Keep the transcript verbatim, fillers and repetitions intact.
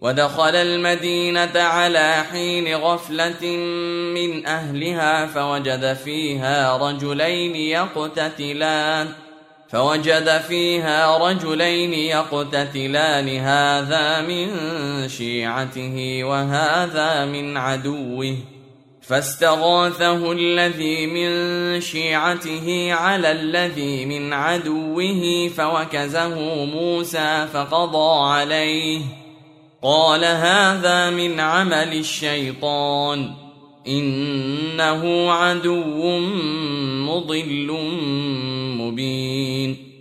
ودخل المدينة على حين غفلة من أهلها فوجد فيها رجلين يقتتلان فوجد فيها رجلين يقتتلان هذا من شيعته وهذا من عدوه، فاستغاثه الذي من شيعته على الذي من عدوه فوكزه موسى فقضى عليه، قال هذا من عمل الشيطان إنه عدو مضل مبين.